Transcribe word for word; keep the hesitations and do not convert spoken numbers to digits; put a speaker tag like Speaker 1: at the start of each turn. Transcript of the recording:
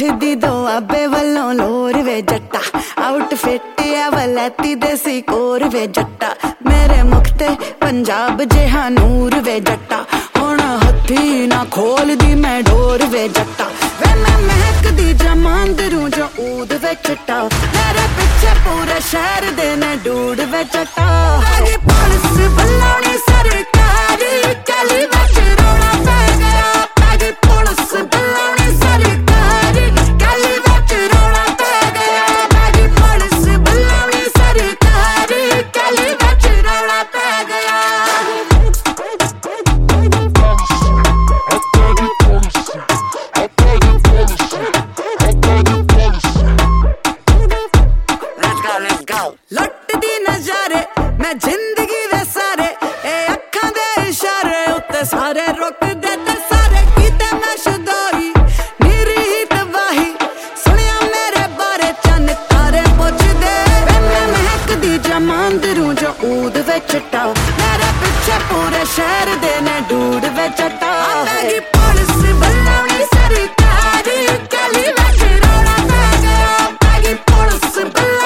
Speaker 1: उठदी दो आबे वल्लों लोर वे जट्टा आउटफिट या वलैती देसी कोर वे जट्टा मेरे मुख ते पंजाब जिहा नूर वे जट्टा हुण हथी ना खोल दी मैं डोर वे जट्टा वे मैं महकदी जमांदरू जो ऊद वे चट्टा मेरे पिछे पूरे शहर दे ने डूड वे जट्टा पुलिस बुलानी सरकारी गली विच रोना पै गया पैगी पुलिस बुलानी सरकारी गली विच रोना पै गया पैगी पुलिस बुलानी सरकारी गली विच रोना पै गया लुटदी नजारे मैं जिंदगी दे सारे ए अखां दे इशारे उत्ते सारे रुक दे ते सारे कीते मैं शुदाई मेरी ही तबाही सुनिया मेरे बारे चन तारे पुछदे मैं महकदी जमांदरू जो ऊद वे चट्टा मेरे पिछे पूरे शहर दे ने डूड वे चट्टा पैगी पुलिस बुलानी सरकारी गली विच रोना पै गया पैगी पुलिस